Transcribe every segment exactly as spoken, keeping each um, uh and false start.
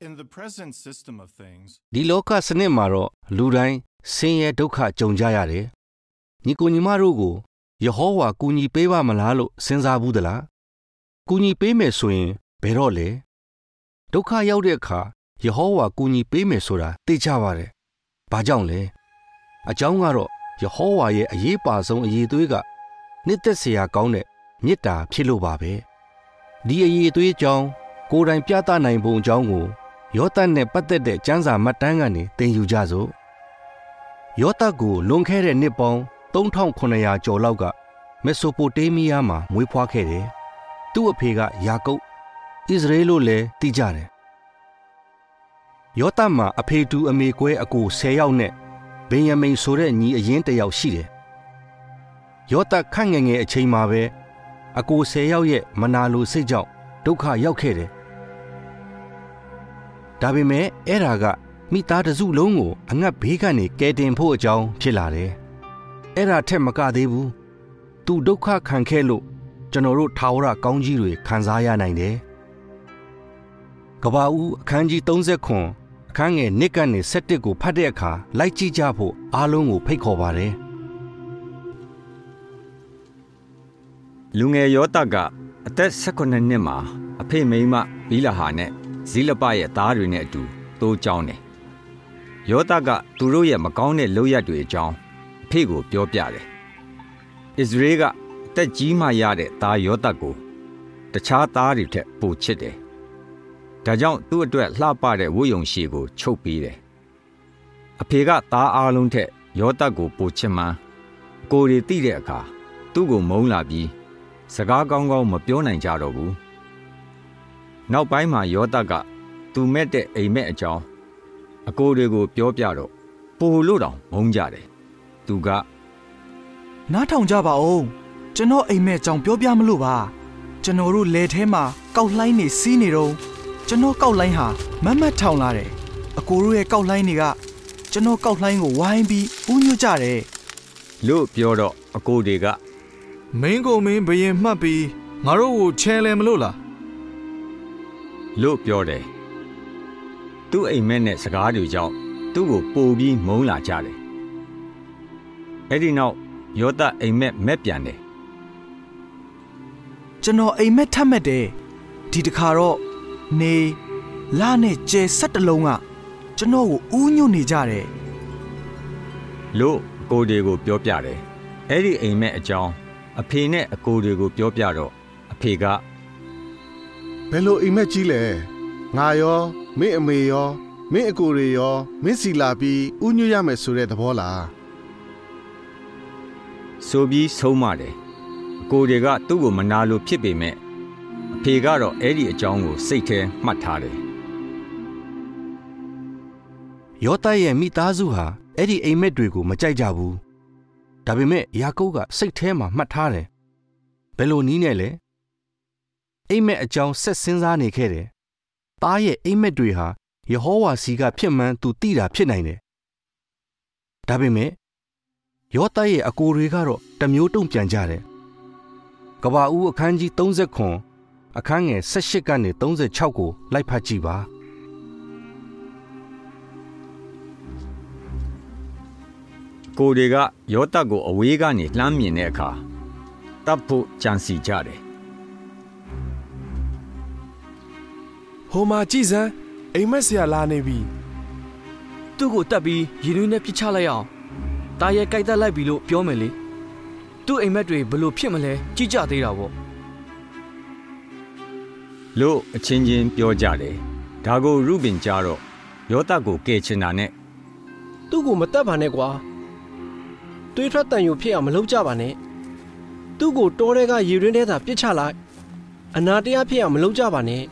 In the present system of things, ဒီလောကစနစ်မှာတော့လူတိုင်းဆင်းရဲဒုက္ခကြုံကြရတယ်။ညီကိုညီမတို့ကိုယေဟောဝါကူညီပေးပါမလားလို့စဉ်းစားဘူးသလား။ကူညီပေးမယ်ဆိုရင်ဘယ်တော့လဲ။ဒုက္ခရောက်တဲ့အခါယေဟောဝါကူညီပေးမယ်ဆိုတာသိကြပါတယ်။ဘာကြောင့်လဲ။အကြောင်းကတော့ယေဟောဝါရဲ့အရေးပါဆုံးအရေးသွေးကနှစ်သက်စရာကောင်းတဲ့မေတ္တာဖြစ်လို့ပါပဲ။ဒီအရေးသွေးကြောင့်ကိုယ်တိုင်ပြသနိုင်ပုံအကြောင်းကိုယောသတ်နဲ့ပတ်သက်တဲ့ကျမ်းစာမှတ်တမ်းကနေသင်ယူကြစို့ယောသတ်ကိုလွန်ခဲ့တဲ့နှစ်ပေါင်းသုံးထောင်ခုနှစ်ရာကျော်လောက်ကမက်ဆိုပိုတေးမီးယားမှာမွေးဖွားခဲ့တယ်သူ့အဖေကယာကုပ်ဣသရေလလို့လည်းသိကြတယ်ယောသတ်မှာအဖေတူအမေကွဲအကိုဆယ်ယောက်နဲ့ဗင်ယမိန်ဆိုတဲ့ညီအရင်းတစ်ယောက်ရှိတယ်ယောသတ်ခန့်ငယ်ငယ်အချိန်မှာပဲအကိုဆယ်ယောက်ရဲ့မနာလိုစိတ်ကြောင့်ဒုက္ခရောက်ခဲ့တယ်ဒါပေမဲ့အဲ့ဒါကမိသားတစုလုံးကိုအငတ်ဘေးကနေကယ်တင်ဖို့အကြောင်းဖြစ်လာတယ်။အဲ့ဒါထက်မကသေးဘူး။သူဒုက္ခခံခဲ့လို့ကျွန်တော်တို့ထာဝရကောင်းကြီးတွေခံစားရနိုင်တယ်။ကဘာဦးအခန်းကြီးသုံးဆယ်ခွန်အခန်းငယ်နှစ်ကနေဆယ့်တစ်ကိုဖတ်တဲ့အခါလိုက်ကြည့်ကြဖို့အားလုံးကိုဖိတ်ခေါ်ပါတယ်။လူငယ်ယောသတ်ကအသက်၁၈နှစ်မှာအဖေမိန်းမဘီလာဟာနဲ့ဇီလပရဲ့သားတွေနဲ့အတူသိုးကြောင်းတယ်။ယောသတ်ကသူတို့ရဲ့မကောင်းတဲ့လုပ်ရက်တွေအကြောင်းအဖေကိုပြောပြတယ်။ဣသရေလကအသက်ကြီးမှရတဲ့သားယောသတ်ကိုတခြားသားတွေထက်ပိုချစ်တယ်။ဒါကြောင့်သူ့အတွက်လှပတဲ့ဝတ်ယုံရှည်ကိုချုပ်ပေးတယ်။အဖေကသားအားလုံးထက်ယောသတ်ကိုပိုချစ်မှန်းအကိုတွေသိတဲ့အခါသူ့ကိုမုန်းလာပြီးစကားကောင်းကောင်းမပြောနိုင်ကြတော့ဘူး။နောက်ပိုင်းမှာယောသတ်ကသူမဲ့တဲ့အိမ်မက်အကြောင်းအကိုတွေကိုပြောပြတော့ပိုလို့တောင်မုန်းကြတယ်။သူကနားထောင်ကြပါဦးကျွန်တော်အိမ်မက်အကြောင်းပြောပြမလို့ပါကျွန်တော်တို့လယ်ထဲမှာကောက်လှိုင်းနေစီးနေတော့ကျွန်တော်ကောက်လှိုင်းဟာမတ်မတ်ထောင်လာတယ်။အကိုတို့ရဲ့ကောက်လှိုင်းတွေကကျွန်တော်ကောက်လှိုင်းကိုဝိုင်းပြီးဥညွတ်ကြတယ်လို့ပြောတော့အကိုတွေကမင်းကိုမင်းဘယင်မှတ်ပြီးငါတို့ကိုချဲလဲမလို့လားလို့ပြောတယ်သူ့အိမ်မက်နဲ့စကားတွေကြောင့်သူ့ကိုပိုပြီးမုန်းလာကြတယ်အဲ့ဒီနောက်ယောသတ်အိမ်မက်မက်ပြန်တယ်ကျွန်တော်အိမ်မက်ထပ်မက်တယ်ဒီတခါတော့နေလာနဲ့ကျဲဆက်တလုံးကကျွန်တော်ကိုဥညွတ်နေကြတယ်လို့ကိုတွေကိုပြောပြတယ်အဲ့ဒီအိမ်မက်အကြောင်းအဖေနဲ့အကိုတွေကိုပြောပြတော့အဖေကဘယ်လိုအိမ်မက်ကြီးလဲငါရောမင်းအမေရောမင်းအကိုတွေရောမင်းစီလာပြီးဥညွတ်ရမယ်ဆိုတဲ့သဘောလားဆိုပြီးဆုံးမတယ်အကိုတွေကသူ့ကိုမနာလို့ဖြစ်ပေမဲ့အဖေကတော့အဲ့ဒီအကြောင်းကိုစိတ်ထဲမှတ်ထားတယ်ယောသတ်ရဲ့မိသားစုဟာအဲ့ဒီအိမ်မက်တွေကိုမကြိုက်ကြဘူးဒါပေမဲ့ယာကုပ်ကစိတ်ထဲမှာမှတ်ထားတယ်ဘယ်လိုနည်းနဲ့လဲအိမ်မက်အကြောင်းဆက်စဉ်းစားနေခဲ့တယ်။သားရဲ့အိမ်မက်တွေဟာယေဟောဝါစီကဖြစ်မှန်းသူသိတာဖြစ်နိုင်တယ်။ဒါပေမဲ့ယောသတ်ရဲ့အကိုတွေကတော့တမျိုးတုံ့ပြန်ကြတယ်။ကဘာဦးအခန်းကြီးသုံးဆယ်ခွန်အခန်းငယ်၁၈ကနေသုံးဆယ်ခြောက်ကိုလိုက်ဖတ်ကြည့်ပါ။ကိုတွေကယောသတ်ကိုအဝေးကနေလှမ်းမြင်တဲ့အခါတပ်ဖို့ကြံစီကြတယ်ဟိုမှာကြည်စမ်းအိမ်မက်ဆရာလာနေပြီသူ့ကိုတက်ပြီးရည်ရွယ်နဲ့ပြစ်ချလိုက်အောင်တားရဲကြိုက်တက်လိုက်ပြီလို့ပြောမယ်လေသူ့အိမ်မက်တွေဘလို့ဖြစ်မလဲကြည့်ကြသေးတာပေါ့လို့အချင်းချင်းပြောကြတယ်ဒါကိုရုဘင်ကြားတော့ယောသတ်ကိုကယ်ချင်တာနဲ့သူ့ကိုမတက်ပါနဲ့ကွာတွေးထွက်တန်ယူဖြစ်အောင်မလုပ်ကြပါနဲ့သူ့ကိုတောထဲကရေရင်းထဲသာပြစ်ချလိုက်အနာတရားဖြစ်အောင်မလုပ်ကြပါနဲ့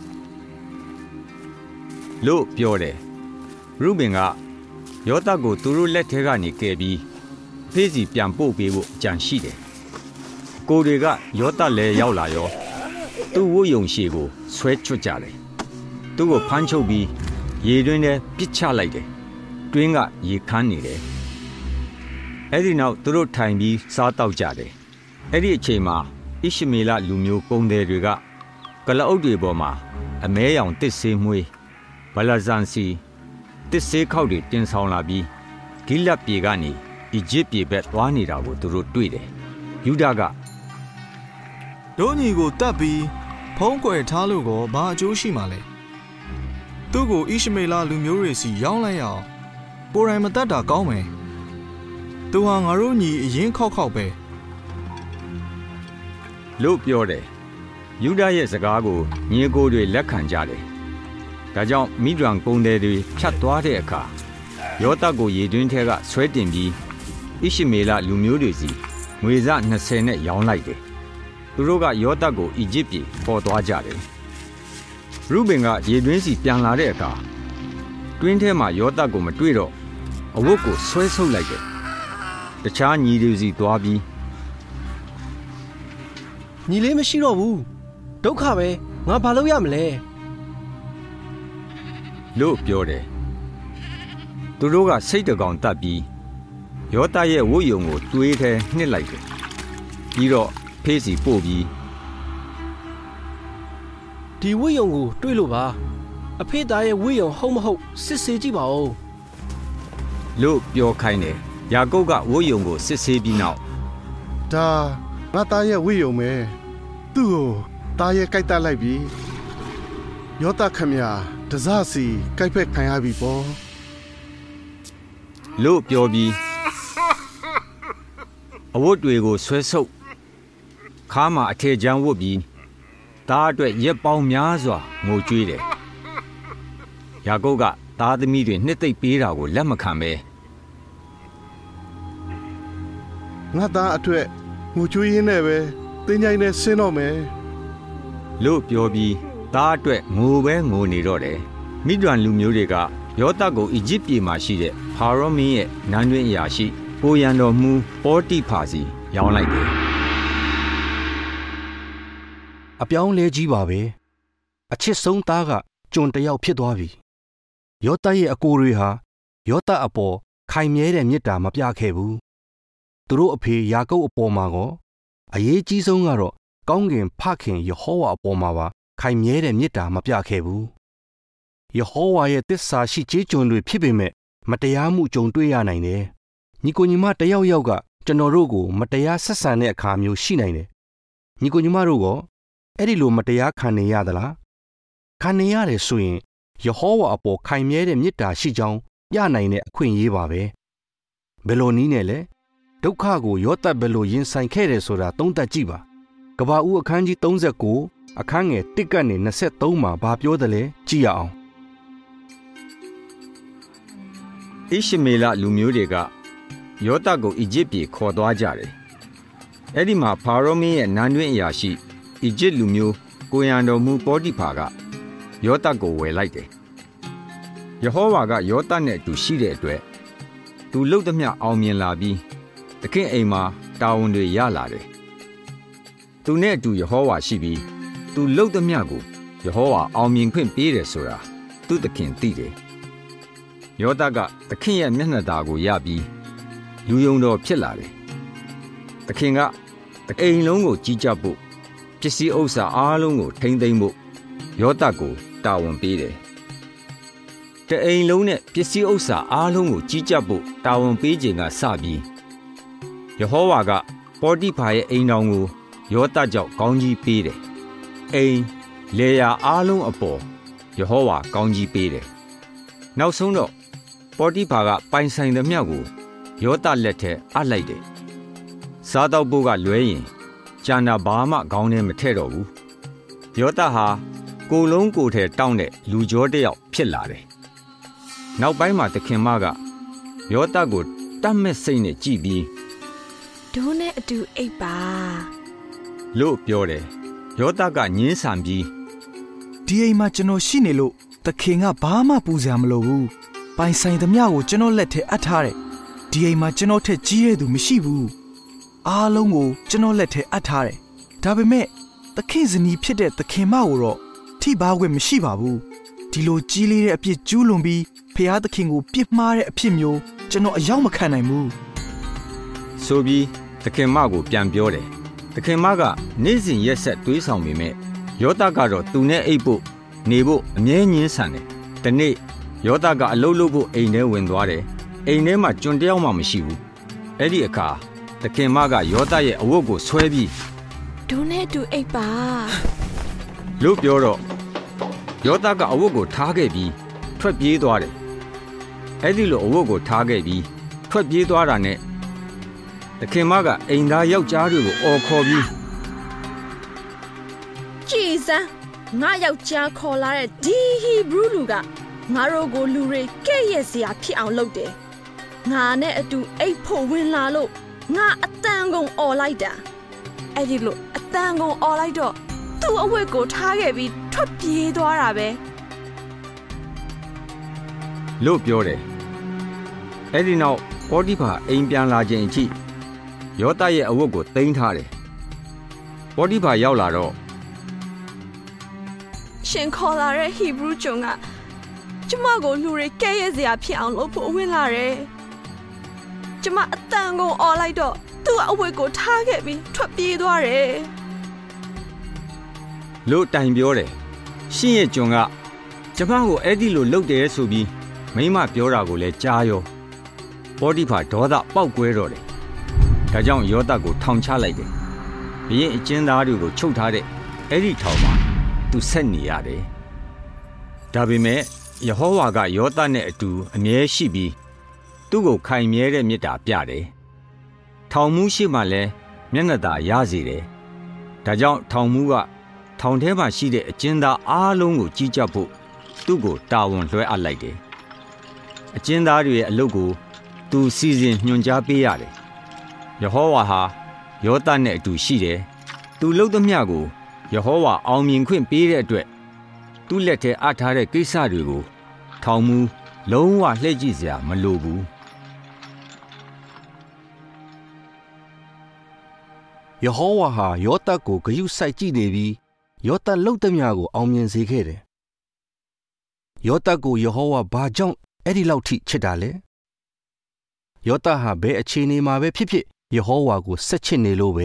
လို့ပြောတယ်ရုဘင်ကယောသတ်ကိုသူတို့လက်ထဲကနေကယ်ပြီးဖေးစီပြန်ပို့ပေးဖို့ကြံရှိတယ်ကိုတွေကယောသတ်လည်းရောက်လာရောသူ့ဝတ်ယုံရှည်ကိုဆွဲချွတ်ကြတယ်သူ့ကိုဖမ်းချုပ်ပြီးရေတွင်းထဲပစ်ချလိုက်တယ်တွင်းကရေခမ်းနေတယ်အဲ့ဒီနောက်သူတို့ထိုင်ပြီးစားတောက်ကြတယ်အဲ့ဒီအချိန်မှာဣရှမေလလူမျိုးပုံသည်တွေကကလအုပ်တွေပေါ်မှာအမဲရောင်တစ်ဆေးမွှေးဘလာဇန်စီတစ်စေးခောက်တွေတင်ဆောင်လာပြီးဂိလတ်ပြည်ကနေအီဂျစ်ပြည်ဘက်သွားနေတာကိုသူတို့တွေ့တယ်ယူဒကဒုညီကိုတတ်ပြီးဖုံးကွယ်ထားလို့ကောဘာအကျိုးရှိမှာလဲသူ့ကိုဣရှမေလလူမျိုးတွေစီရောင်းလိုက်ရအောင်ပိုရိုင်မတတ်တာကောင်းမယ်သူဟာငါတို့ညီအရင်ခောက်ခောက်ပဲလို့ပြောတယ်ယူဒရဲ့စကားကိုညီကိုတွေလက်ခံကြတယ်ဒါကြောင့်မိဒရန်ကုန်းတွေဖြတ်သွားတဲ့အခါယောသကိုရေတွင်းထဲကဆွဲတင်ပြီးဣရှမေလလူမျိုးတွေစီငွေစနှစ်ဆယ်နဲ့ရောင်းလိုက်တယ်သူတို့ကယောသကိုအီဂျစ်ပြည်ပေါ်သွားကြတယ်ရူဘင်ကရေတွင်းစီပြန်လာတဲ့အခါတွင်းထဲမှာယောသကိုမတွေ့တော့အဝတ်ကိုဆွဲဆုပ်လိုက်တယ်တခြားညီတွေစီသွားပြီးညီလေးမရှိတော့ဘူးဒုက္ခပဲငါဘာလုပ်ရမလဲလို့ပြောတယ်သူတို့ကစိတ်တကောင်တတ်ပြီးယောသရဲ့ဝတ်ယုံကိုတွေးထဲနှစ်လိုက်တယ်ပြီးတော့ဖေးစီပို့ပြီးဒီဝိယုံကိုတွေးလို့ပါအဖေသားရဲ့ဝိယုံဟုတ်မဟုတ်စစ်ဆေးကြည့်ပါဦးလို့ပြောခိုင်းတယ်ယာကုပ်ကဝိယုံကိုစစ်ဆေးပြီးနောက်ဒါငါသားရဲ့ဝိယုံပဲသူ့ကိုသားရဲ့ကြိုက်တက်လိုက်ပြီယောသခမရတစားစီကြိုက်ဖက်ခံရပြီပေါ့လို့ပြောပြီးအဝတ်တွေကိုဆွဲဆုပ်ခါမှာအထည်ချမ်းဝတ်ပြီးသားအတွက်ရက်ပေါင်းများစွာငိုကြွေးတယ်ယာကုပ်ကသားသမီးတွေနှစ်သိမ့်ပေးတာကိုလက်မခံပဲငါသားအတွက်ငိုကြွေးရင်းနဲ့ပဲတင်းကြိုင်နဲ့ဆင်းတော့မယ်လို့ပြောပြီးသားအတွက်ငိုပဲငိုနေတော့တယ်မိဒရန်လူမျိုးတွေကယောသကိုအီဂျစ်ပြည်မှာရှိတဲ့ဖာရောမင်းရဲ့နန်းတွင်းအရာရှိကိုရန်တော်မူပေါတိဖာစီရောင်းလိုက်တယ်အပြောင်းလဲကြီးပါပဲအချစ်ဆုံးသားကကျွန်တယောက်ဖြစ်သွားပြီယောသရဲ့အကိုတွေဟာယောသအပေါ်ခိုင်မြဲတဲ့မေတ္တာမပြခဲ့ဘူးသူတို့အဖေယာကုပ်အပေါ်မှာကောအရေးကြီးဆုံးကတော့ကောင်းကင်ဖခင်ယေဟောဝါအပေါ်မှာပါခိုင်မြဲတဲ့မေတ္တာမပြခဲ့ဘူးယေဟောဝါရဲ့သစ္စာရှိကြေးကျွန်တွေဖြစ်ပေမဲ့မတရားမှုကြုံတွေ့ရနိုင်တယ်ညီကိုညီမတယောက်ယောက်ကကျွန်တော်တို့ကိုမတရားဆက်ဆံတဲ့အခါမျိုးရှိနိုင်တယ်ညီကိုညီမတို့ကအဲ့ဒီလိုမတရားခံနေရသလားခံနေရတယ်ဆိုရင်ယေဟောဝါအပေါ်ခိုင်မြဲတဲ့မေတ္တာရှိကြောင်းပြနိုင်တဲ့အခွင့်အရေးပါပဲဘယ်လိုနည်းနဲ့လဲဒုက္ခကိုယောသဘယ်လိုရင်ဆိုင်ခဲ့တယ်ဆိုတာသုံးသပ်ကြည့်ပါကဘာဦးအခန်းကြီးသုံးဆ၉အခန်းငယ်တစ်ကနေ၂၃မှာဘာပြောတယ်လဲကြည့်ရအောင်ဣရှမေလလူမျိုးတွေကယောသကိုအီဂျစ်ပြည်ခေါ်သွားကြတယ်အဲ့ဒီမှာဖာရောမင်းရဲ့နန်းတွင်းအရာရှိအီဂျစ်လူမျိုးကိုရန်တော်မူပေါတိဖာကယောသကိုဝယ်လိုက်တယ်ယေဟောဝါကယောသနဲ့အတူရှိတဲ့အတွက်သူလှုပ်သမျှအောင်မြင်လာပြီးတခင်အိမ်မှာတာဝန်တွေရလာတယ်သူနဲ့အတူယေဟောဝါရှိပြီးသူလှုပ်သမျှကိုယေဟောဝါအောင်မြင်ခွင့်ပေးတယ်ဆိုတာသူ့သခင်သိတယ်ယောသကသခင်ရဲ့မျက်နှာသာကိုရပြီးလူယုံတော်ဖြစ်လာတယ်သခင်ကအိမ်လုံးကိုကြီးကြပ်ဖို့ပစ္စည်းဥစ္စာအားလုံးကိုထိမ့်သိမ်းဖို့ယောသကိုတာဝန်ပေးတယ်တအိမ်လုံးနဲ့ပစ္စည်းဥစ္စာအားလုံးကိုကြီးကြပ်ဖို့တာဝန်ပေးခြင်းကစပြီးယေဟောဝါကပေါတိဖာရဲ့အိမ်တော်ကိုယောသကြောင့်ကောင်းကြီးပေးတယ်အိမ်လေယာအားလုံးအပေါ်ယေဟောဝါကောင်းကြီးပေးတယ်နောက်ဆုံးတော့ပေါတိဖာကပိုင်ဆိုင်သမျှကိုယောသလက်ထဲအပ်လိုက်တယ်စားတော့ဖို့ကလွဲရင်ကျန်တာဘာမှခေါင်းထဲမထည့်တော့ဘူးယောသဟာကိုယ်လုံးကိုယ်ထဲတောင်းတဲ့လူကြောတစ်ယောက်ဖြစ်လာတယ်နောက်ပိုင်းမှာသခင်မကယောသကိုတတ်မဲ့စိတ်နဲ့ကြည်ပြီးဒိုးနဲ့အတူအိပ်ပါလို့ပြောတယ်ယောသကညင်းဆန်ပြီးဒီအိမ်မှာကျွန်တော်ရှိနေလို့သခင်ကဘာမှပူစရာမလိုဘူးပိုင်ဆိုင်သမျှကိုကျွန်တော်လက်ထဲအပ်ထားတယ်ဒီအိမ်မှာကျွန်တော်ထက်ကြီးရသူမရှိဘူးအားလုံးကိုကျွန်တော်လက်ထဲအပ်ထားတယ်ဒါပေမဲ့သခင်ဇနီးဖြစ်တဲ့သခင်မကိုတော့ထိပါခွင့်မရှိပါဘူးဒီလိုကြီးလေးတဲ့အပြစ်ကျူးလွန်ပြီးဖျားသခင်ကိုပြစ်မှားတဲ့အဖြစ်မျိုးကျွန်တော်အရောက်မခံနိုင်ဘူးဆိုပြီးသခင်မကိုပြန်ပြောတယ်သခင်မကနေ့စဉ်ရက်ဆက်တွေးဆောင်ပေမဲ့ယောသကတော့သူနဲ့အိပ်ဖို့နေဖို့အမြဲညင်းဆန်တယ်တနေ့ယောသကအလုတ်လုတ်ဖို့အိမ်ထဲဝင်သွားတယ်အိမ်ထဲမှာကျွန်တယောက်မှမရှိဘူးအဲ့ဒီအခါသခင်မကယောသရဲ့အဝတ်ကိုဆွဲပြီးဒိုးနဲ့တူအိပ်ပါလို့ပြောတော့ယောသကအဝတ်ကိုထားခဲ့ပြီးထွက်ပြေးသွားတယ်အဲ့ဒီလိုအဝတ်ကိုထားခဲ့ပြီးထွက်ပြေးသွားတာနဲ့သခင်မကအိမ်သားယောက်ျားတွေကိုအော်ခေါ်ပြီးကြည်စမ်းငါယောက်ျားခေါ်လာတဲ့ဒီဟီဘရူးလူကငါတို့ကိုလူတွေကဲ့ရဲ့စရာဖြစ်အောင်လုပ်တယ်ငါနဲ့အတူအိတ်ဖို့ဝင်လာလို့ငါအတန်ကုန်អော်လိုက်တာအဲ့ဒီလိုအတန်ကုန်អော်လိုက်တော့သူ့အဝတ်ကိုထားခဲ့ပြီးထွက်ပြေးသွားတာပဲလို့ပြောတယ်အဲ့ဒီနောက်ပေါတိဖာအိမ်ပြန်လာခြင်းအထိယောသရဲ့အဝတ်ကိုသိမ်းထားတယ်ပေါတိဖာရောက်လာတော့ရှင်ခေါ်လာတဲ့ဟီဘရူးကျွန်ကကျမကိုလူတွေကဲ့ရဲ့စရာဖြစ်အောင်လုပ်ဖို့ဝင်လာတယ်ကျမအတန်ကုန်អော်လိုက်တော့သူ့အဝတ်ကိုထားခဲ့ပြီးထွက်ပြေးသွားတယ်လို့တိုင်ပြောတယ်ရှင်ရဲ့ကျွန်ကကျမကိုအဲ့ဒီလိုလုပ်တယ်ဆိုပြီးမိမပြောတာကိုလည်းကြားရောပေါတိဖာဒေါသပေါက်ကွဲတော့တယ်ဒါကြောင့်ယောသကိုထောင်ချလိုက်တယ်ဘုရင်အကျဉ်းသားတွေကိုချုပ်ထားတဲ့အဲ့ဒီထောင်မှာသူဆက်နေရတယ်ဒါပေမဲ့ယေဟောဝါကယောသနဲ့အတူအမြဲရှိပြီးသူ့ကိုခိုင်မြဲတဲ့မေတ္တာပြတယ်ထောင်မှုရှိမှလည်းမျက်နှာသာရစေတယ်ဒါကြောင့်ထောင်မှုကထောင်ထဲမှာရှိတဲ့အကျဉ်းသားအားလုံးကိုကြီးကြပ်ဖို့သူ့ကိုတာဝန်လွှဲအပ်လိုက်တယ်အကျဉ်းသားတွေရဲ့အလုပ်ကိုသူစီစဉ်ညွှန်ကြားပေးရတယ်ယေဟောဝါဟာယောသနဲ့အတူရှိတယ်သူလုပ်သမျှကိုယေဟောဝါအောင်မြင်ခွင့်ပေးတဲ့အတွက်သူ့လက်ထဲအပ်ထားတဲ့ကိစ္စတွေကိုထောင်မှုလုံးဝလှည့်ကြည့်စရာမလိုဘူးယေဟောဝါဟာယောသကိုဂရုစိုက်ကြည့်နေပြီးယောသလှုပ်သမျှကိုအောင်မြင်စေခဲ့တယ်ယောသကိုယေဟောဝါဘာကြောင့်အဲ့ဒီလောက်ထိချစ်တာလဲယောသဟာဘယ်အခြေအနေမှာပဲဖြစ်ဖြစ်ယေဟောဝါကိုဆက်ချစ်နေလို့ပဲ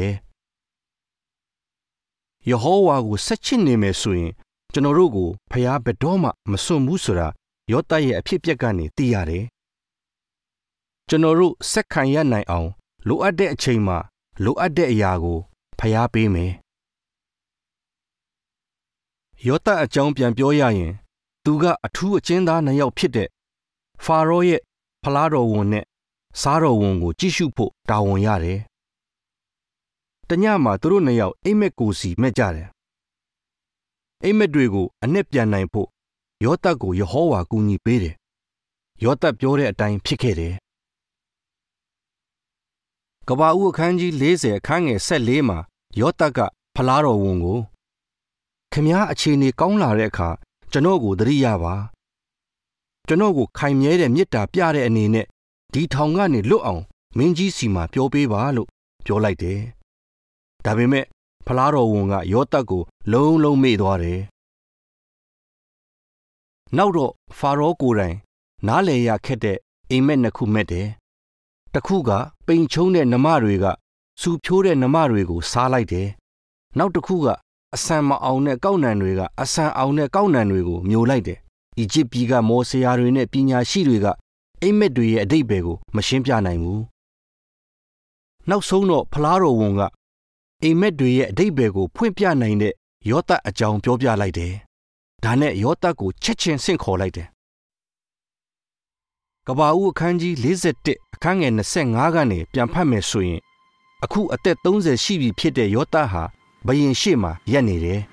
ယေဟောဝါကိုဆက်ချစ်နေမယ်ဆိုရင်ကျွန်တော်တို့ကိုဖျားဘယ်တော့မှမစွန့်ဘူးဆိုတာယောသရဲ့အဖြစ်အပျက်ကနေသိရတယ်ကျွန်တော်တို့ဆက်ခံရနိုင်အောင်လိုအပ်တဲ့အချိန်မှာလိုအပ်တဲ့အရာကိုဖျားပေးမယ်ယောသအကြောင်းပြန်ပြောရရင်သူကအထူးအကျဉ်းသားနှစ်ယောက်ဖြစ်တဲ့ဖာရောရဲ့ဖလားတော်ဝန်နဲ့စားတော်ဝန်ကိုကြည့်ရှုဖို့တာဝန်ရတယ်တညမှာသူတို့နှစ်ယောက်အိမ်မက်ကိုစီမဲ့ကြတယ်အိမ်မက်တွေကိုအနက်ပြန်နိုင်ဖို့ယောသကိုယေဟောဝါကူညီပေးတယ်ယောသပြောတဲ့အတိုင်းဖြစ်ခဲ့တယ်ကဘာဦးအခန်းကြီး၄၀အခန်းငယ်၁၄မှာယောသကဖလားတော်ဝန်ကိုခမည်းအခြေအနေကောင်းလာတဲ့အခါကျွန်တော်ကိုသတိရပါကျွန်တော်ကိုခိုင်မြဲတဲ့မေတ္တာပြတဲ့အနေနဲ့ဒီထောင်ကနေလွတ်အောင်မင်းကြီးစီမှာပြောပေးပါလို့ပြောလိုက်တယ်ဒါပေမဲ့ဖလားတော်ဝန်ကယောသကိုလုံးလုံးမေ့သွားတယ်နောက်တော့ဖာရောကိုယ်တိုင်နားလည်ရခက်တဲ့အိမ်မက်နှစ်ခုမဲ့တယ်တစ်ခုကပိန်ချုံတဲ့နမတွေကစူဖြိုးတဲ့နမတွေကိုစားလိုက်တယ်နောက်တစ်ခုကအဆန်မအောင်တဲ့ကောက်နံတွေကအဆန်အောင်တဲ့ကောက်နံတွေကိုမျိုးလိုက်တယ်အီဂျစ်ပြည်ကမော်ဆရာတွေနဲ့ပညာရှိတွေကအိမ်မက်တွေရဲ့အဓိပ္ပာယ်ကိုမရှင်းပြနိုင်ဘူးနောက်ဆုံးတော့ဖလားတော်ဝန်ကအိမ်မက်တွေရဲ့အဓိပ္ပာယ်ကိုဖွင့်ပြနိုင်တဲ့ယောသအကြောင်းပြောပြလိုက်တယ်ဒါနဲ့ယောသကိုချက်ချင်းဆင့်ခေါ်လိုက်တယ်ကဘာဦးအခန်းကြီး၄၁အခန်းငယ်၂၅ကနေပြန်ဖတ်မယ်ဆိုရင်အခုအသက်၃၀ရှိပြီဖြစ်တဲ့ယောသဟာဘယင်ရှေ့မှာရပ်နေတယ်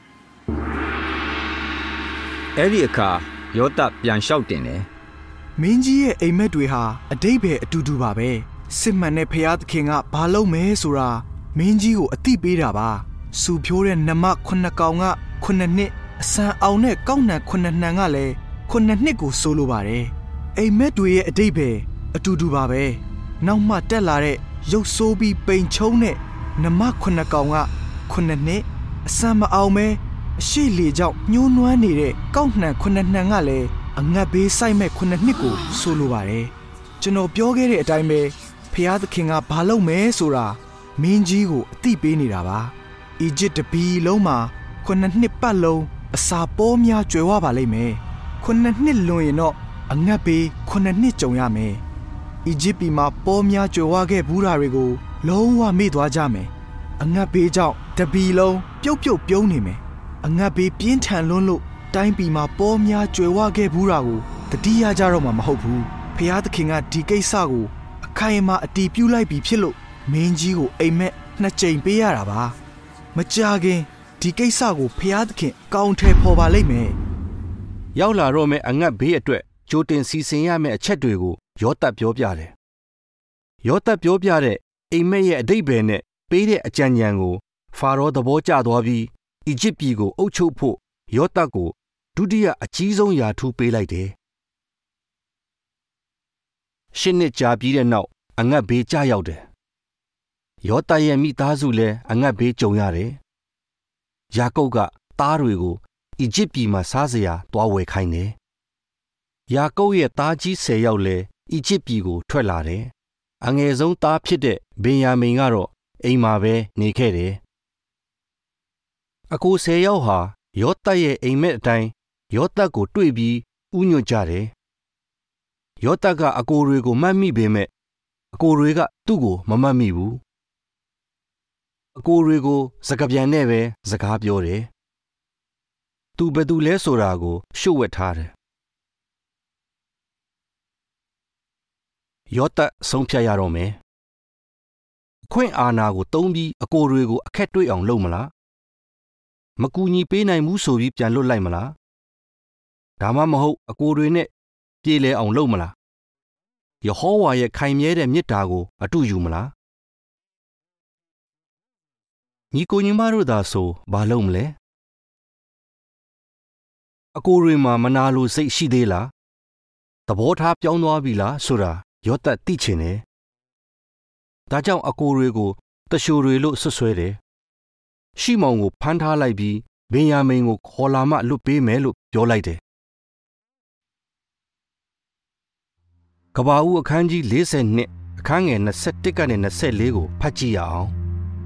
အဲ့ဒီအခါယောသပြန်လျှောက်တင်တယ်မင်းကြီးရဲ့အိမ်မက်တွေဟာအတိတ်ပဲအတူတူပါပဲစစ်မှန်တဲ့ဖျားသခင်ကဘာလုပ်မဲဆိုတာမင်းကြီးကိုအသိပေးတာပါစူဖြိုးတဲ့နမခုနှစ်ကောင်ကခုနှစ်နှစ်အဆန်အောင်တဲ့ကောက်နှံခုနှစ်နှံကလည်းခုနှစ်နှစ်ကိုဆိုလိုပါတယ်အိမ်မက်တွေရဲ့အတိတ်ပဲအတူတူပါပဲနောက်မှတက်လာတဲ့ရုပ်ဆိုးပြီးပိန်ချုံတဲ့နမခုနှစ်ကောင်ကခုနှစ်နှစ်အဆန်မအောင်မဲအရှိလေကြောင့်ညှိုးနွမ်းနေတဲ့ကောက်နှံခုနှစ်နှံကလည်းအငတ်ဘေးဆိုင်မဲ့ခုနှစ်နှစ်ကိုဆိုလိုပါတယ်ကျွန်တော်ပြောခဲ့တဲ့အတိုင်းပဲဖျားသခင်ကဘာလုပ်မဲဆိုတာမင်းကြီးကိုအသိပေးနေတာပါအီဂျစ်တပီလုံးမှာခုနှစ်နှစ်ပတ်လုံးအစာပေါများကျွယ်ဝပါလိမ့်မယ်ခုနှစ်နှစ်လွန်ရင်တော့အငတ်ဘေးခုနှစ်နှစ်ကြုံရမယ်။အီဂျစ်ပြည်မှာပေါ်များကြွယ်ဝခဲ့ဘူးတာတွေကိုလုံးဝမေ့သွားကြမယ်။အငတ်ဘေးကြောင့်တပီလုံးပြုတ်ပြုတ်ပြုံးနေမယ်။အငတ်ဘေးပြင်းထန်လွန်းလို့တိုင်းပြည်မှာပေါ်များကြွယ်ဝခဲ့ဘူးတာကိုတတိယကြတော့မှမဟုတ်ဘူး။ဖျားသခင်ကဒီကိစ္စကိုအခိုင်အမာအတီးပြုတ်လိုက်ပြီးဖြစ်လို့မင်းကြီးကိုအိမ်မက်နှစ်ကြိမ်ပေးရတာပါ။မကြခင်ဒီကိစ္စကိုဖျားသခင်ကောင်းထဲပေါ်ပါလိမ့်မယ်။ရောက်လာတော့မယ့်အငတ်ဘေးအတွက်ကြိုတင်စီစဉ်ရမယ့်အချက်တွေကိုယောသပ်ပြောပြတယ်။ယောသပ်ပြောပြတဲ့အိမ်မက်ရဲ့အဓိပ္ပာယ်နဲ့ပေးတဲ့အကြံဉာဏ်ကိုဖာရောသဘောကျသွားပြီးအီဂျစ်ပြည်ကိုအုပ်ချုပ်ဖို့ယောသပ်ကိုဒုတိယအကြီးဆုံးယာထူးပေးလိုက်တယ်။ရှစ်နှစ်ကြာပြီးတဲ့နောက်အငတ်ဘေးကျရောက်တယ်။ယောသပ်ရဲ့မိသားစုလည်းအငတ်ဘေးကြုံရတယ်။ယာကုပ်ကသားတွေကိုအီဂျစ်ပြည်မှာစားစရာတွားဝယ်ခိုင်းတယ်။ယာကုပ်ရဲ့သားကြီးဆယ်ယောက်လည်းအီဂျစ်ပြည်ကိုထွက်လာတယ်။အငယ်ဆုံးသားဖြစ်တဲ့ဗင်ယာမိန်ကတော့အိမ်မှာပဲနေခဲ့တယ်။အကိုဆယ်ယောက်ဟာယောသပ်ရဲ့အိမ်မက်အတိုင်းယောသပ်ကိုတွေ့ပြီးဥညွတ်ကြတယ်။ယောသပ်ကအကိုတွေကိုမှတ်မိပေမဲ့အကိုတွေကသူ့ကိုမမှတ်မိဘူး။အကိုတွေကိုစကားပြန်နဲ့ပဲစကားပြောတယ်။သူဘယ်သူလဲဆိုတာကိုရှုပ်ဝက်ထားတယ်။ယောသပ်ဆုံးဖြတ်ရတော့မယ်။ခွင့်အာဏာကိုတုံးပြီးအကိုတွေကိုအခက်တွေ့အောင်လုပ်မလား။မကူညီပေးနိုင်ဘူးဆိုပြီးပြန်လွတ်လိုက်မလား။ဒါမှမဟုတ်အကိုတွေနဲ့ပြေလည်အောင်လုပ်မလား။ယေဟောဝါရဲ့ခိုင်မြဲတဲ့မေတ္တာကိုအတူယူမလား။ညီကိုညီမတို့သာဆိုဘာလုပ်မလဲ။အကိုတွေမှာမနာလိုစိတ်ရှိသေးလား။သဘောထားပြောင်းသွားပြီလားဆိုတာယောသပ်သိချင်တယ်။ဒါကြောင့်အကိုတွေကိုတရှိုတွေလို့ဆွဆွဲတယ်။ရှိမောင်ကိုဖမ်းထားလိုက်ပြီးဗင်ယာမိန်ကိုခေါ်လာမှလွတ်ပေးမယ်လို့ပြောလိုက်တယ်။ကဘာဦးအခန်းကြီးလေးဆယ်နှစ်အခန်းငယ်နှစ်ဆယ့်တစ်ကနေနှစ်ဆယ့်လေးကိုဖတ်ကြည့်ရအောင်။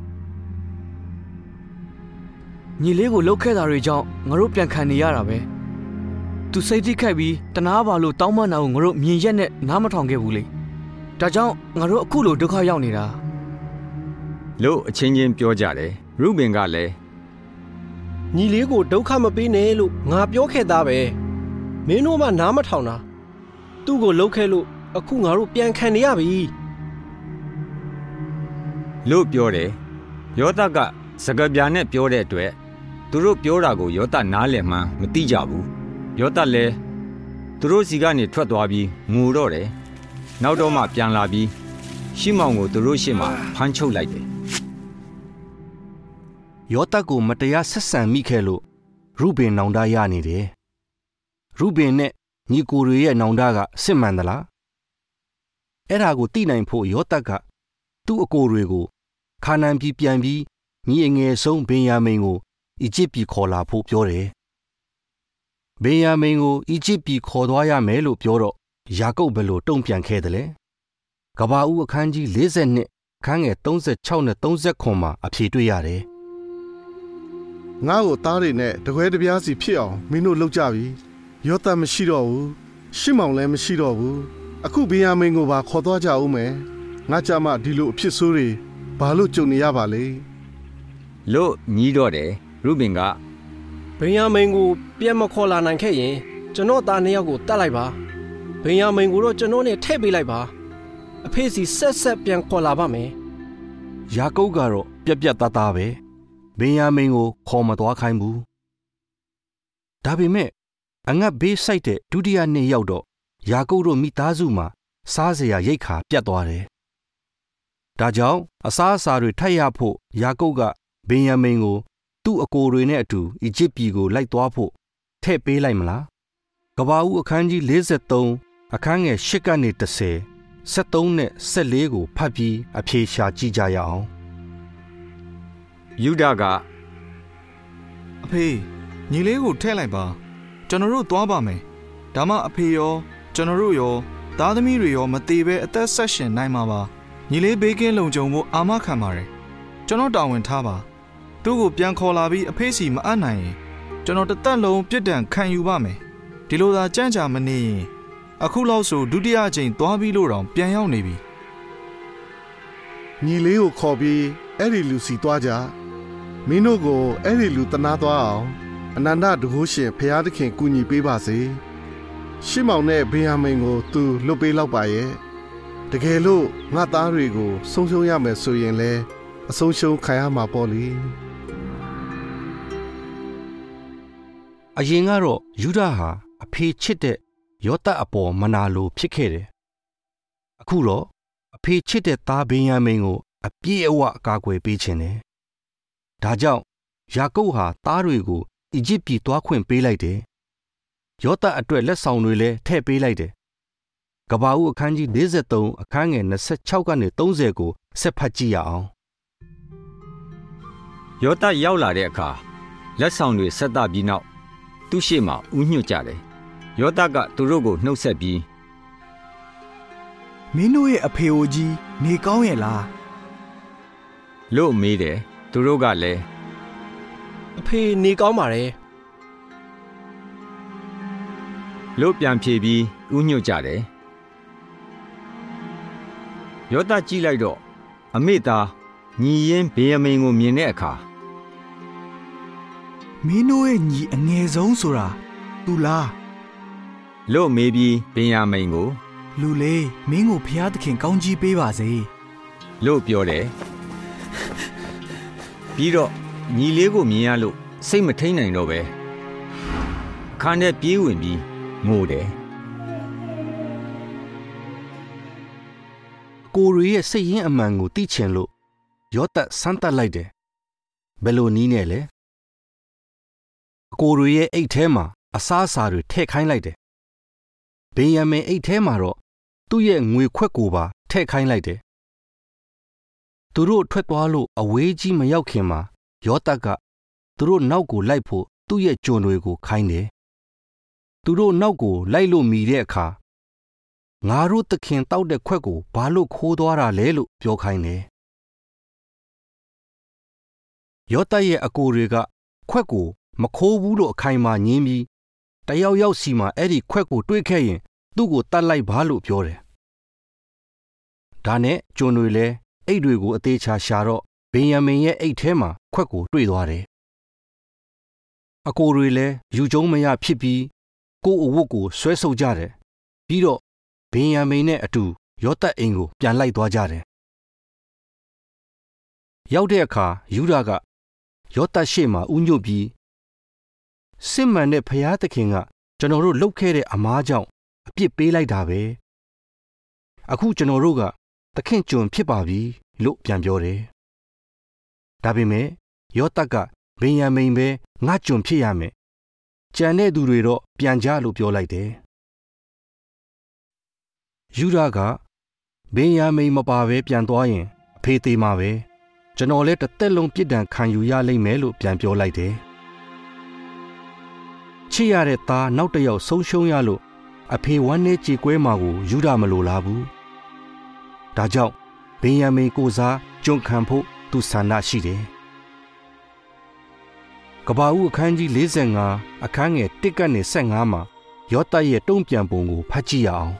ညီလေးကိုလှုပ်ခဲ့တာတွေကြောင့်ငါတို့ပြန်ခံနေရတာပဲ။သူစိတ်ထိခိုက်ပြီးတနာပါလို့တောင်းပန်တာကိုငါတို့မြင်ရက်နဲ့နားမထောင်ခဲ့ဘူးလေ။ဒါကြောင့်ငါတို့အခုလိုဒုက္ခရောက်နေတာလို့အချင်းချင်းပြောကြတယ်။ရုဘင်ကလည်းညီလေးကိုဒုက္ခမပေးနဲ့လို့ငါပြောခဲ့သားပဲမင်းတို့မှနားမထောင်တာသူ့ကိုလှုပ်ခဲ့လို့အခုငါတို့ပြန်ခံနေရပြီလို့ပြောတယ်။ယောသပ်ကစကားပြာနဲ့ပြောတဲ့အတွက်သူတို့ပြောတာကိုယောသပ်နားလည်မှန်းမသိကြဘူး။ယောသပ်လည်းသူတို့စီကနေထွက်သွားပြီးငိုတော့တယ်။နောက်တော့မှပြန်လာပြီးရှိမောင်ကိုသူတို့ရှေ့မှာဖမ်းချုပ်လိုက်တယ်။ယောသပ်ကိုမတရားဆက်ဆံမိခဲ့လို့ရုဘင်နောင်တရနေတယ်။ရုဘင်နဲ့ညီကိုတွေရဲ့နောင်တကစစ်မှန်သလား။အဲ့ဒါကိုသိနိုင်ဖို့ယောသပ်ကသူ့အကိုတွေကိုခါနန်ပြည်ပြန်ပြီးညီအငယ်ဆုံးဗင်ယာမိန်ကိုအီဂျစ်ပြည်ခေါ်လာဖို့ပြောတယ်။ဗင်ယာမိန်ကိုအီဂျစ်ပြည်ခေါ်သွားရမယ်လို့ပြောတော့ယာကုပ်ဘယ်လိုတုံ့ပြန်ခဲ့တယ်လဲ။ကဘာဦးအခန်းကြီးလေးဆယ်နှစ်အခန်းငယ်သုံးဆယ့်ခြောက်နဲ့သုံးဆယ့်ခုမှာအဖြေတွေ့ရတယ်။ငါ့ကိုသားတွေနဲ့တကွဲတပြားစီဖြစ်အောင်မင်းတို့လုပ်ကြပြီ။ယောသပ်မရှိတော့ဘူး။ရှိမောင်လည်းမရှိတော့ဘူး။အခုဗင်ယာမိန်ကိုပါခေါ်သွားကြဦးမယ်။ငါကြမှာဒီလိုအဖြစ်ဆိုးတွေဘာလို့ကြုံနေရပါလဲလို့ညီးတော့တယ်ရုဘင်ကဗင်ယာမိန်ကိုပြန်မခေါ်လာနိုင်ခဲ့ရင်ကျွန်တော်သားနှစ်ယောက်ကိုတတ်လိုက်ပါဗင်ယာမိန်ကိုတော့ကျွန်တော်နဲ့ထည့်ပေးလိုက်ပါအဖေစီဆက်ဆက်ပြန်ခေါ်လာပါမယ်ယာကုပ်ကတော့ပြက်ပြက်သားသားပဲဗင်ယာမိန်ကိုခေါ်မသွားခိုင်းဘူးဒါပေမဲ့အငတ်ဘေးဆိုင်တဲ့ဒုတိယနေ့ရောက်တော့ယာကုပ်တို့မိသားစုမှာစားစရာရိတ်ခါပြတ်သွားတယ်ဒါကြောင့်အစားအစာတွေထပ်ရဖို့ယာကုပ်ကဗင်ယာမိန်ကိုသူ့အကိုတွေနဲ့အတူအီဂျစ်ပြည်ကိုလိုက်သွားဖို့ထည့်ပေးလိုက်မလားကဘာဦးအခန်းကြီးလေးဆယ်သုံးအခန်းငယ်ရှစ်ကနေတစ်ဆယ်ဆက်သုံးနဲ့ဆက်လေးကိုဖတ်ပြီးအဖြေရှာကြည့်ကြရအောင်ယူဒကအဖေညီလေးကိုထည့်လိုက်ပါကျွန်တော်တို့သွားပါမယ်ဒါမှအဖေရောကျွန်တော်တို့ရောသားသမီးတွေရောမသေးပဲအသက်ဆက်ရှင်နိုင်မှာပါညီလေးဘေးကင်းလုံခြုံဖို့အာမခံပါတယ်ကျွန်တော်တာဝန်ထားပါသူ့ကိုပြန်ခေါ်လာပြီးအဖေစီမအပ်နိုင်ရင်ကျွန်တော်တသက်လုံးပြစ်ဒဏ်ခံယူပါမယ်ဒီလိုသာကြမ်းကြာမနေရင်အခုလောက်ဆိုဒုတိယအကြိမ်သွားပြီးလို့တောင်ပြန်ရောက်နေပြီညီလေးကိုခေါ်ပြီးအဲ့ဒီလူစီသွားကြမင်းတို့ကိုအဲ့ဒီလူတနာသွားအောင်အနန္တတကုရှင်ဖရာသခင်ကူညီပေးပါစေရှစ်မောင်နဲ့ဘေးယာမိန်ကိုသူလွတ်ပေးလောက်ပါရဲ့တကယ်လို့ငါသားတွေကိုဆုံးရှုံးရမယ်ဆိုရင်လဲအဆုံးရှုံးခံရမှာပေါ့လေအရင်ကတော့ယူဒဟာအဖေချစ်တဲ့ယောသပ်အပေါ်မနာလိုဖြစ်ခဲ့တယ်အခုတော့အဖေချစ်တဲ့သားဗင်ယမိန်ကိုအပြည့်အဝအကာအကွယ်ပေးခြင်းတယ်ဒါကြောင့်ယာကုပ်ဟာသားတွေကိုအီဂျစ်ပြည်သွားခွင့်ပေးလိုက်တယ်ယောသပ်အတွက်လက်ဆောင်တွေလည်းထည့်ပေးလိုက်တယ်ကဘာဦးအခန်းကြီး၄၃အခန်းငယ်၂၆ကနေ၃၀ကိုဆက်ဖတ်ကြည့်ရအောင်ယောသပ်ရောက်လာတဲ့အခါလက်ဆောင်တွေဆက်သပြီးနောက်သူ့ရှေ့မှာဥညွတ်ကြတယ်ယောသပ်ကသူတို့ကိုနှုတ်ဆက်ပြီးမင်းတို့ရဲ့အဖေအိုကြီးနေကောင်းရဲ့လားလို့မေးတယ်သူတို့ကလည်းအဖေနေကောင်းပါတယ်လို့ပြန်ဖြေပြီးဥညွတ်ကြတယ်ယောသပ်ကြည့်လိုက်တော့အမေသားညီရင်ဗင်ယမိန်ကိုမြင်တဲ့အခါမင်းတို့ရဲ့ညီအငယ်ဆုံးဆိုတာသူလားလို့မေးပြီးဗင်ယမိန်ကိုလူလေးမင်းကိုဖျားသခင်ကောင်းကြီးပေးပါစေလို့ပြောတယ်ပြီးတော့ညီလေးကိုမြင်ရလို့စိတ်မထိန်နိုင်တော့ပဲအခါနဲ့ပြေးဝင်ပြီးငိုတယ်ကိုရီရဲ့စိတ်ရင်းအမှန်ကိုသိချင်လို့ယောသပ်စမ်းသပ်လိုက်တယ်ဘယ်လိုနည်းနဲ့လဲအကိုရီရဲ့အိတ်ထဲမှာအစားအစာတွေထည့်ခိုင်းလိုက်တယ်ဗင်ယမင်အိတ်ထဲမှာတော့သူ့ရဲ့ငွေခွက်ကိုပါထည့်ခိုင်းလိုက်တယ်သူတို့ထွက်သွားလို့အဝေးကြီးမရောက်ခင်မှာယောသပ်ကသူတို့နောက်ကိုလိုက်ဖို့သူ့ရဲ့ကျွန်တွေကိုခိုင်းတယ်သူတို့နောက်ကိုလိုက်လို့မိတဲ့အခါငါတို့သခင်တောက်တဲ့ခွက်ကိုဘာလို့ခိုးသွားတာလဲလို့ပြောခိုင်းတယ်ယောသပ်ရဲ့အကိုတွေကခွက်ကိုမခိုးဘူးလို့အခိုင်အမာညင်းပြီးတယောက်ယောက်စီမှာအဲ့ဒီခွက်ကိုတွေးခဲ့ရင်သူ့ကိုတတ်လိုက်ပါလို့ပြောတယ်ဒါနဲ့ကျွန်တွေလည်းအိတ်တွေကိုအသေးချာရှာတော့ဗင်ယမင်ရဲ့အိတ်ထဲမှာခွက်ကိုတွေ့သွားတယ်အကိုတွေလည်းယူကျုံမရဖြစ်ပြီးကို့အဝတ်ကိုဆွဲဆုပ်ကြတယ်ပြီးတော့ဗင်ယမင်နဲ့အတူယောသပ်အိမ်ကိုပြန်လိုက်သွားကြတယ်ရောက်တဲ့အခါယူဒာကယောသပ်ရှေ့မှာဥညွတ်ပြီးစစ်မှန်တဲ့ဖျားသခင်ကကျွန်တော်တို့လှုပ်ခဲ့တဲ့အမားကြောင့်အပြစ်ပေးလိုက်တာပဲအခုကျွန်တော်တို့ကသခင်ကျွန်ဖြစ်ပါပြီလို့ပြန်ပြောတယ်ဒါပေမဲ့ယောသပ်ကဗင်ယမင်ပဲငါကျွန်ဖြစ်ရမယ်ကြံတဲ့သူတွေတော့ပြန်ကြလို့ပြောလိုက်တယ်ယူဒာကဗင်ယမင်မပါပဲပြန်သွားရင်အဖေသေးမှာပဲကျွန်တော်လည်းတစ်သက်လုံးပြစ်ဒဏ်ခံယူရလိမ့်မယ်လို့ပြန်ပြောလိုက်တယ်ချစ်ရတဲ့သားနောက်တစ်ယောက်ဆုံးရှုံးရလို့အဖေဝမ်းနဲ့ကြေကွဲမှာကိုယူဒာမလိုလားဘူးဒါကြောင့်ဗင်ယမင်ကိုစားကျွန်ခံဖို့သူဆန္ဒရှိတယ်ကဘာဦးအခန်းကြီး၄၅အခန်းငယ်၁ကနေ၁၅မှာယောသပ်ရဲ့တုံ့ပြန်ပုံကိုဖတ်ကြည့်ရအောင်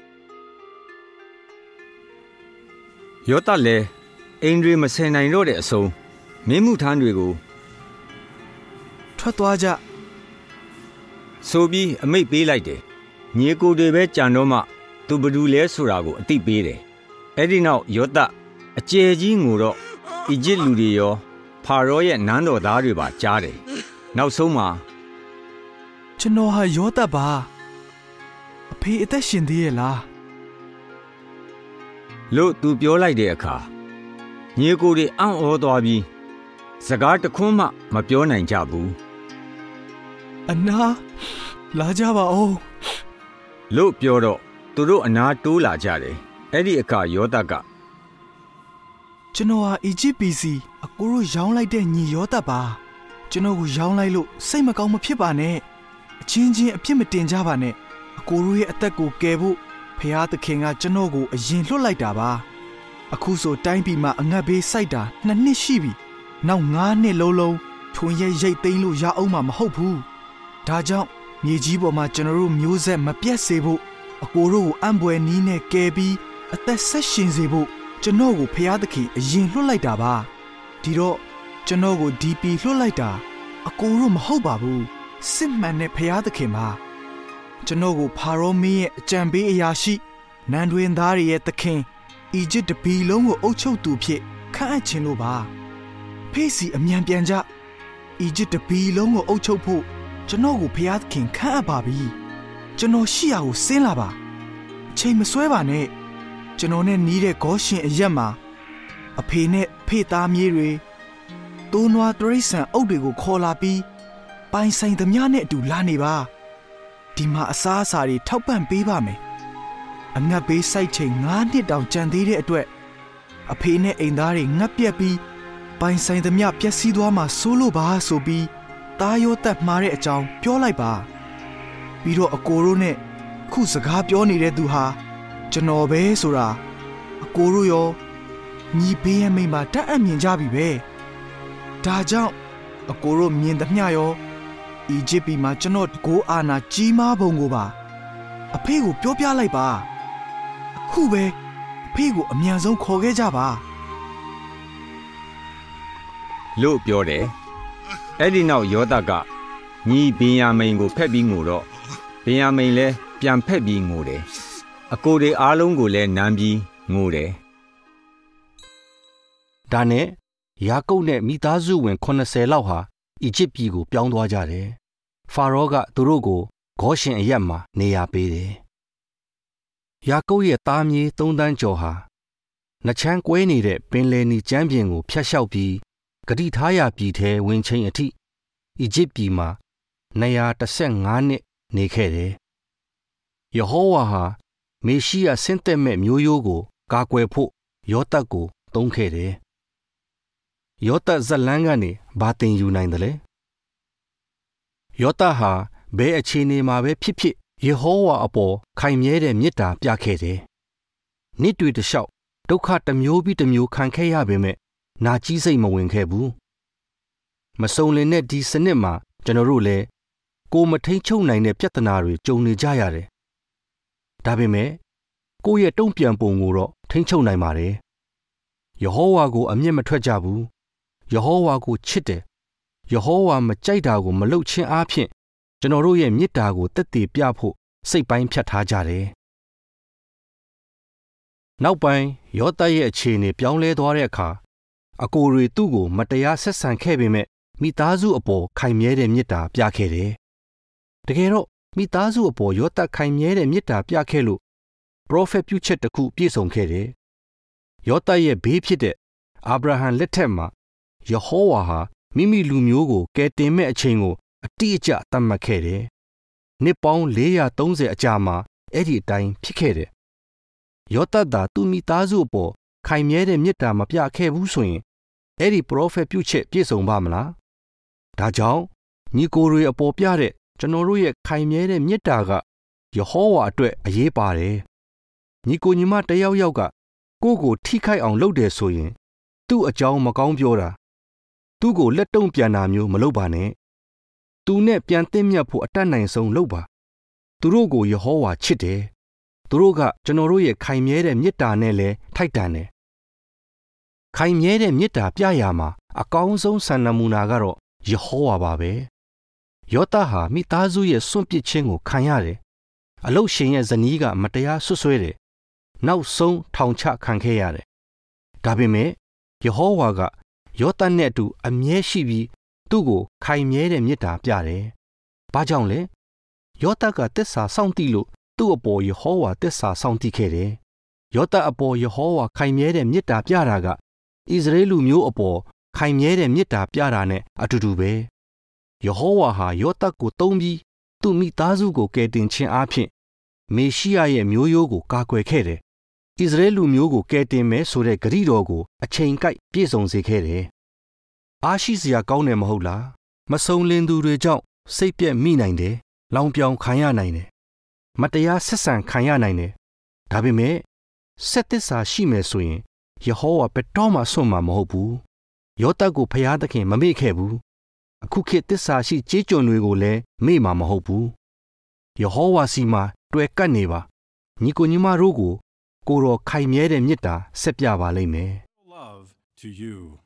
ယောသပ်လည်းအိမ်တွေမဆင်နိုင်တော့တဲ့အဆုံးမင်းမှုထမ်းတွေကိုထွက်သွားကြဆိုပြီးအမိန့်ပေးလိုက်တယ်ညီကိုတွေပဲကြံတော့မှသူဘယ်သူလဲဆိုတာကိုအသိပေးတယ်အဲ့ဒီနောက်ယောသပ်အကျယ်ကြီးငိုတော့အီဂျစ်လူတွေရောဖာရောရဲ့နန်းတော်သားတွေပါကြားတယ်နောက်ဆုံးမှာကျွန်တော်ဟာယောသပ်ပါအဖေအသက်ရှင်သေးရဲ့လားလို့သူပြောလိုက်တဲ့အခါညီကိုတွေအံ့ဩသွားပြီးစကားတခွန်းမှမပြောနိုင်ကြဘူးအနာလာကြပါဦးလို့ပြောတော့သူတို့အနာတိုးလာကြတယ်အဲ့ဒီအခါယောသပ်ကကျွန်တော်ဟာအီဂျစ်ပြည်စီအကိုတို့ရောင်းလိုက်တဲ့ညီယောသပ်ပါကျွန်တော်ကိုရောင်းလိုက်လို့စိတ်မကောင်းမဖြစ်ပါနဲ့အချင်းချင်းအဖြစ်မတင်ကြပါနဲ့အကိုတို့ရဲ့အသက်ကိုကယ်ဖို့ဖျားသခင်ကကျွန်တော်ကိုအရင်လွှတ်လိုက်တာပါအခုဆိုတိုင်းပြည်မှာအငတ်ဘေးစိုက်တာနှစ်နှစ်ရှိပြီနောက်ငါးနှစ်လုံးလုံးထွန်ရဲရိတ်သိမ်းလို့ရအောင်မှာမဟုတ်ဘူးဒါကြောင့်မြေကြီးပေါ်မှာကျွန်တော်တို့မျိုးဆက်မပြတ်စေဖို့အကိုတို့ကိုအံ့ဘွယ်နီးနဲ့ကယ်ပြီးအသက်ဆက်ရှင်စေဖို့ကျွန်တော်ကိုဖျားသခင်အရင်လွှတ်လိုက်တာပါဒီတော့ကျွန်တော်ကိုဒီပီလွှတ်လိုက်တာအကိုတို့မဟုတ်ပါဘူးစစ်မှန်တဲ့ဖျားသခင်ပါကျွန်တော်ကိုဖာရောမင်းရဲ့အကြံပေးအရာရှိနန်းတွင်သားတွေရဲ့သခင်အီဂျစ်တပီလုံးကိုအုပ်ချုပ်သူဖြစ်ခန့်အပ်ခြင်းလို့ပါဖေးစီအမြန်ပြန်ကြအီဂျစ်တပီလုံးကိုအုပ်ချုပ်ဖို့ကျွန်တော်ကိုဖျားသခင်ခန့်အပ်ပါပြီကျွန်တော်ရှိရာကိုဆင်းလာပါအချိန်မဆွဲပါနဲ့ကျွန်တော်နဲ့နီးတဲ့ဂေါရှင်အရက်မှာအဖေနဲ့ဖေသားမြေးတွေသိုးနွားတရိษံအုပ်တွေကိုခေါ်လာပြီးပိုင်ဆိုင်သမျှနဲ့အတူလာနေပါဒီမှာအစားအစာတွေထောက်ပံ့ပေးပါမယ်အငတ်ဘေးစိုက်ချိန်ငါးနှစ်တောင်ကြံသေးတဲ့အတွက်အဖေနဲ့အိမ်သားတွေငတ်ပြက်ပြီးပိုင်ဆိုင်သမျှပျက်စီးသွားမှစိုးလို့ပါဆိုပြီးသားရောတက်မှားတဲ့အကြောင်းပြောလိုက်ပါပြီးတော့အကိုတို့နဲ့ခုစကားပြောနေတဲ့သူဟာကျွန်တော်ပဲဆိုတာအကိုတို့ရောညီဘေးရဲ့မိမတက်အပ်မြင်ကြပြီပဲဒါကြောင့်အကိုတို့မြင်သမျှရောအီဂျစ်ပြည်မှာကျွန်တော်ကိုအာနာကြီးမားပုံကိုပါအဖေကိုပြောပြလိုက်ပါအခုပဲအဖေကိုအမြန်ဆုံးခေါ်ခဲ့ကြပါလို့ပြောတယ်အဲ့ဒီနောက်ယောသကညီဗင်ယာမိန်ကိုဖက်ပြီးငိုတော့ဗင်ယာမိန်လည်းပြန်ဖက်ပြီးငိုတယ်အကိုတွေအားလုံးကိုလည်းနမ်းပြီးငိုတယ်ဒါနဲ့ယာကုပ်နဲ့မိသားစုဝင်eightyလောက်ဟာအီဂျစ်ပြည်ကိုပြောင်းသွားကြတယ်ဖာရောကသူတို့ကိုဂေါရှင်အရက်မှာနေရာပေးတယ်ယာကုပ်ရဲ့သားမြေးသုံးသန်းကျော်ဟာနှချမ်းကွဲနေတဲ့ပင်လယ်နီကျမ်းပြင်ကိုဖျက်လျှောက်ပြီးဂတိထားရပြည်ထဲဝင်ချိန်အထိအီဂျစ်ပြည်မှာtwo hundred fifteenနှစ်နေခဲ့တယ်ယဟောဝါဟာမေရှိယဆင့်သက်မဲ့မျိုးရိုးကိုကာကွယ်ဖို့ယောသတ်ကိုသုံးခဲ့တယ်ယောသတ်ဇလန်းကနေဘာသင်ယူနိုင်တယ်လဲယောသတ်ဟာဘယ်အခြေအနေမှာပဲဖြစ်ဖြစ်ယေဟောဝါအပေါ်ခိုင်မြဲတဲ့မေတ္တာပြခဲ့တယ်နှစ်တွေတလျှောက်ဒုက္ခတစ်မျိုးပြီးတစ်မျိုးခံခဲ့ရပေမဲ့နာကြီးစိတ်မဝင်ခဲ့ဘူးမစုံလင်တဲ့ဒီစနစ်မှာကျွန်တော်တို့လည်းကိုမထိန်ချုပ်နိုင်တဲ့ပြဿနာတွေကြုံနေကြရတယ်ဒါပေမဲ့ကိုယ့်ရဲ့တုံ့ပြန်ပုံကိုတော့ထိန်ချုပ်နိုင်ပါတယ်ယေဟောဝါကိုအမျက်မထွက်ကြဘူးယေဟောဝါကိုချစ်တယ်ယေဟောဝါမကြိုက်တာကိုမလုပ်ခြင်းအပြင်ကျွန်တော်တို့ရဲ့မေတ္တာကိုတက်တည်ပြဖို့စိတ်ပိုင်းဖြတ်ထားကြတယ်နောက်ပိုင်းယောသတ်ရဲ့အခြေအနေပြောင်းလဲသွားတဲ့အခါအကိုတွေသူ့ကိုမတရားဆက်ဆံခဲ့ပေမဲ့မိသားစုအပေါ်ခိုင်မြဲတဲ့မေတ္တာပြခဲ့တယ်တကယ်တော့မိသားစုအပေါ်ယောသတ်ခိုင်မြဲတဲ့မေတ္တာပြခဲ့လို့ပရောဖက်ပြုချက်တစ်ခုပြည့်စုံခဲ့တယ်ယောသတ်ရဲ့ဘေးဖြစ်တဲ့အာဗြဟံလက်ထက်မှာယေဟောဝါဟာမိမိလူမျိုးကိုကယ်တင်မဲ့အချိန်ကိုအတိအကျသတ်မှတ်ခဲ့တယ်နှစ်ပေါင်းfour hundred thirtyအကြာမှာအဲ့ဒီအတိုင်းဖြစ်ခဲ့တယ်ယောသတ်သာသူ့မိသားစုအပေါ်ခိုင်မြဲတဲ့မေတ္တာမပြခဲ့ဘူးဆိုရင်အဲ့ဒီပရောဖက်ပြုချက်ပြည့်စုံပါမလားဒါကြောင့်ညီကိုတွေအပေါ်ပြတဲ့ကျွန်တော်တို့ရဲ့ခိုင်မြဲတဲ့မေတ္တာကယေဟောဝါအတွက်အရေးပါတယ်ညီကိုညီမတယောက်ယောက်ကကိုယ့်ကိုထိခိုက်အောင်လုပ်တယ်ဆိုရင်သူ့အကြောင်းမကောင်းပြောတာသူ့ကိုလက်တုံ့ပြန်တာမျိုးမလုပ်ပါနဲ့သူနဲ့ပြန်သင့်မြတ်ဖို့အတတ်နိုင်ဆုံးလုပ်ပါသူတို့ကိုယေဟောဝါချစ်တယ်သူတို့ကကျွန်တော်တို့ရဲ့ခိုင်မြဲတဲ့မေတ္တာနဲ့လည်းထိုက်တန်တယ်ခိုင်မြဲတဲ့မေတ္တာပြရမှာအကောင်းဆုံးစံနမူနာကတော့ယေဟောဝါပါပဲယောသတ်ဟာမိသားစုရဲ့စွန့်ပစ်ခြင်းကိုခံရတယ်အလုရှင်ရဲ့ဇနီးကမတရားဆွဆွဲတယ်နောက်ဆုံးထောင်ချခံခဲ့ရတယ်ဒါပေမဲ့ယေဟောဝါကယောသတ်နဲ့အတူအမြဲရှိပြီးသူ့ကိုခိုင်မြဲတဲ့မေတ္တာပြတယ်ဘာကြောင့်လဲယောသတ်ကသစ္စာစောင့်တိလို့သူ့အပေါ်ယေဟောဝါသစ္စာစောင့်တိခဲ့တယ်ယောသတ်အပေါ်ယေဟောဝါခိုင်မြဲတဲ့မေတ္တာပြတာကဣသရေလလူမျိုးအပေါ်ခိုင်မြဲတဲ့မေတ္တာပြတာနဲ့အတူတူပဲယေဟောဝါဟာယောသတ်ကိုသုံးပြီးသူ့မိသားစုကိုကယ်တင်ခြင်းအပြင်မေရှိယရဲ့မျိုးရိုးကိုကာကွယ်ခဲ့တယ်ဣသရေလလူမျိုးကိုကယ်တင်မယ်ဆိုတဲ့ဂရုတော်ကိုအချိန်ကိုက်ပြည့်စုံစေခဲ့တယ်အားရှိစရာကောင်းတယ်မဟုတ်လားမစုံလင်သူတွေကြောင့်စိတ်ပြက်မိနိုင်တယ်လောင်ပြောင်ခံရနိုင်တယ်မတရားဆက်ဆံခံရနိုင်တယ်ဒါပေမဲ့ဆက်သစ္စာရှိမယ်ဆိုရင်ယေဟောဝါဘယ်တော့မှဆွံ့မှာမဟုတ်ဘူးယောသတ်ကိုဖျားသခင်မမေ့ခဲ့ဘူးအခုခေတ်သစ္စာရှိကြေးကျွန်တွေကိုလည်းမေ့မှာမဟုတ်ဘူးယေဟောဝါစီမှာတွေ့ကပ်နေပါညီကိုညီမတို့ကိုကိုတော်ခိုင်မြဲတဲ့မေတ္တာဆက်ပြပါလိမ့်မယ် Love to you.